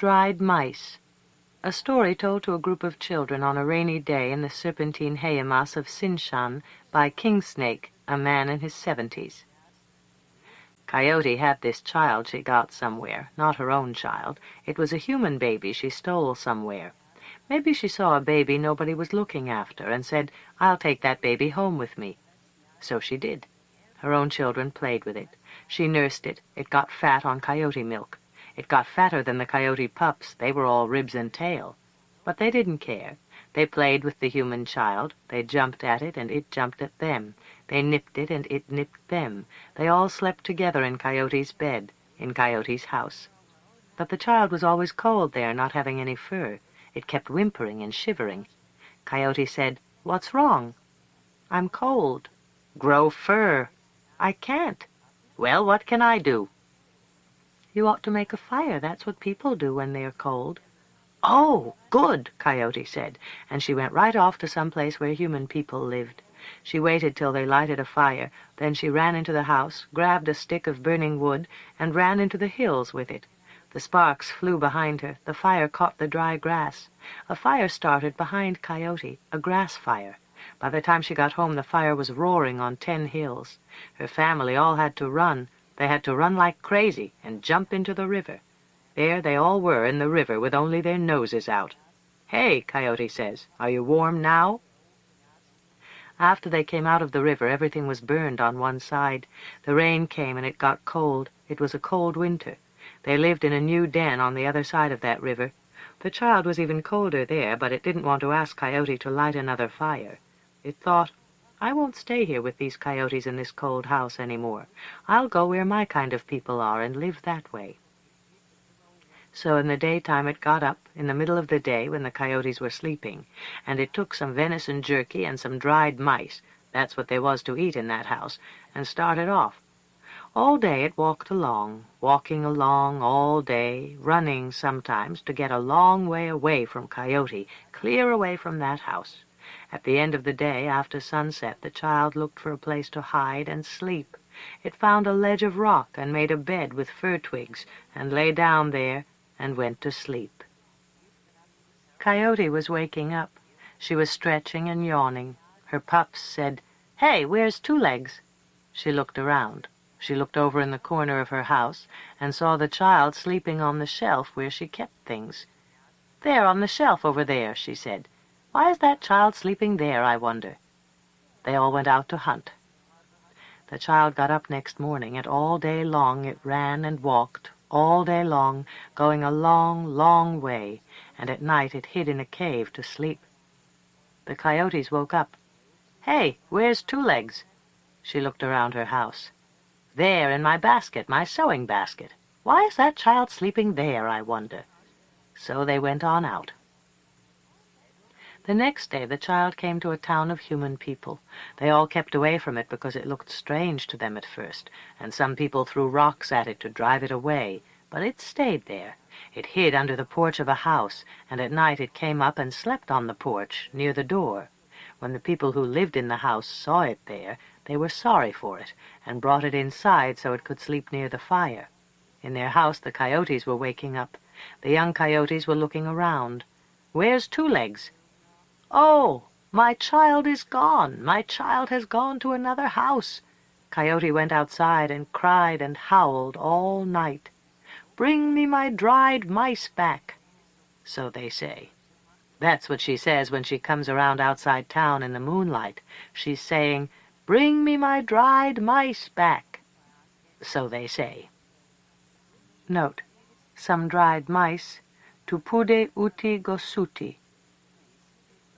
Dried Mice. A story told to a group of children on a rainy day in the Serpentine Haymas of Sinshan by King Snake, a man in his 70s. Coyote had this child she got somewhere, not her own child. It was a human baby she stole somewhere. Maybe she saw a baby nobody was looking after and said, "I'll take that baby home with me." So she did. Her own children played with it. She nursed it. It got fat on coyote milk. It got fatter than the coyote pups. They were all ribs and tail. But they didn't care. They played with the human child. They jumped at it, and it jumped at them. They nipped it, and it nipped them. They all slept together in Coyote's bed, in Coyote's house. But the child was always cold there, not having any fur. It kept whimpering and shivering. Coyote said, "What's wrong?" "I'm cold." "Grow fur." "I can't." "Well, what can I do?" "You ought to make a fire. That's what people do when they are cold." "Oh, good," Coyote said, and she went right off to some place where human people lived. She waited till they lighted a fire, then she ran into the house, grabbed a stick of burning wood, and ran into the hills with it. The sparks flew behind her. The fire caught the dry grass. A fire started behind Coyote, a grass fire. By the time she got home, the fire was roaring on 10 hills. Her family all had to run. They had to run like crazy and jump into the river. There they all were in the river with only their noses out. "Hey," Coyote says, "are you warm now?" After they came out of the river, everything was burned on one side. The rain came and it got cold. It was a cold winter. They lived in a new den on the other side of that river. The child was even colder there, but it didn't want to ask Coyote to light another fire. It thought, "I won't stay here with these coyotes in this cold house any more. I'll go where my kind of people are and live that way." So in the daytime it got up, in the middle of the day when the coyotes were sleeping, and it took some venison jerky and some dried mice, that's what there was to eat in that house, and started off. All day it walked along, walking along all day, running sometimes to get a long way away from Coyote, clear away from that house. At the end of the day, after sunset, the child looked for a place to hide and sleep. It found a ledge of rock and made a bed with fir twigs and lay down there and went to sleep. Coyote was waking up. She was stretching and yawning. Her pups said, "Hey, where's Two Legs?" She looked around. She looked over in the corner of her house and saw the child sleeping on the shelf where she kept things. "There, on the shelf over there," she said. "Why is that child sleeping there, I wonder?" They all went out to hunt. The child got up next morning, and all day long it ran and walked, all day long, going a long, long way, and at night it hid in a cave to sleep. The coyotes woke up. "Hey, where's Two Legs?" She looked around her house. "There, in my basket, my sewing basket. Why is that child sleeping there, I wonder?" So they went on out. The next day the child came to a town of human people. They all kept away from it because it looked strange to them at first, and some people threw rocks at it to drive it away, but it stayed there. It hid under the porch of a house, and at night it came up and slept on the porch, near the door. When the people who lived in the house saw it there, they were sorry for it, and brought it inside so it could sleep near the fire. In their house the coyotes were waking up. The young coyotes were looking around. "Where's Two Legs?" "Oh, my child is gone. My child has gone to another house." Coyote went outside and cried and howled all night. "Bring me my dried mice back." So they say. That's what she says when she comes around outside town in the moonlight. She's saying, "Bring me my dried mice back." So they say. Note: some dried mice, tupude uti gossuti.